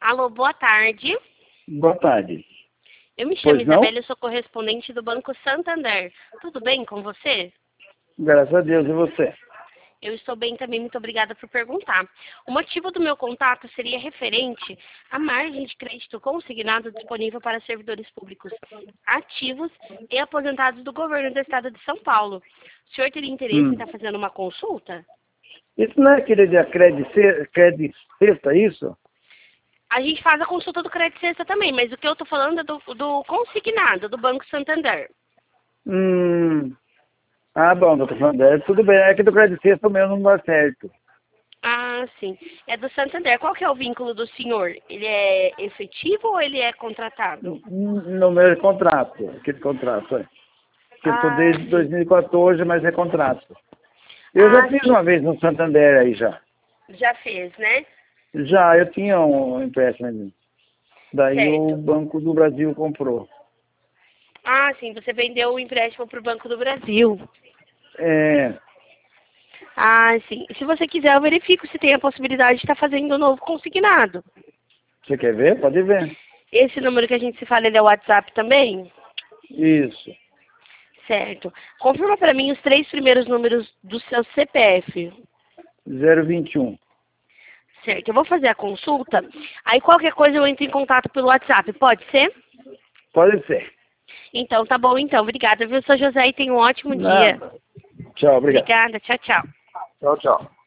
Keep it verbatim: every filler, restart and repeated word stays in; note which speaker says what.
Speaker 1: Alô, boa tarde.
Speaker 2: Boa tarde.
Speaker 1: Eu me chamo
Speaker 2: Pois não?
Speaker 1: Isabela, eu sou correspondente do Banco Santander. Tudo bem com você?
Speaker 2: Graças a Deus, e você?
Speaker 1: Eu estou bem também, muito obrigada por perguntar. O motivo do meu contato seria referente à margem de crédito consignado disponível para servidores públicos ativos e aposentados do governo do estado de São Paulo. O senhor teria interesse
Speaker 2: Hum.
Speaker 1: em estar fazendo uma consulta?
Speaker 2: Isso não é aquele de crédito crédito sexta, isso?
Speaker 1: A gente faz a consulta do crédito sexta também, mas o que eu estou falando é do, do consignado, do Banco Santander.
Speaker 2: Hum. Ah, bom, doutor Santander, tudo bem. É que do crédito sexta o meu não dá certo.
Speaker 1: Ah, sim. É do Santander. Qual que é o vínculo do senhor? Ele é efetivo ou ele é contratado?
Speaker 2: No no meu contrato, aquele contrato, é. Que eu estou
Speaker 1: Ah,
Speaker 2: desde
Speaker 1: sim.
Speaker 2: dois mil e quatorze, mas é contrato. Eu já
Speaker 1: Ah,
Speaker 2: fiz
Speaker 1: sim.
Speaker 2: uma vez no Santander aí já.
Speaker 1: Já fez, né?
Speaker 2: Já, eu tinha um empréstimo ali. Daí o
Speaker 1: Certo.
Speaker 2: Banco do Brasil comprou.
Speaker 1: Ah, sim. Você vendeu o empréstimo para o Banco do Brasil.
Speaker 2: É,
Speaker 1: Ah, sim. Se você quiser, eu verifico se tem a possibilidade de estar fazendo um novo consignado.
Speaker 2: você quer ver? Pode ver.
Speaker 1: Esse número que a gente se fala, ele é o WhatsApp também?
Speaker 2: Isso.
Speaker 1: Certo. Confirma para mim os três primeiros números do seu C P F.
Speaker 2: zero vinte e um.
Speaker 1: Certo. Eu vou fazer a consulta. Aí qualquer coisa eu entro em contato pelo WhatsApp. Pode ser?
Speaker 2: Pode ser.
Speaker 1: Então, tá bom então. Obrigada, viu, seu José, e tenha um ótimo dia.
Speaker 2: Nada. Tchau, obrigado.
Speaker 1: Obrigada. Tchau, tchau.
Speaker 2: Tchau, tchau.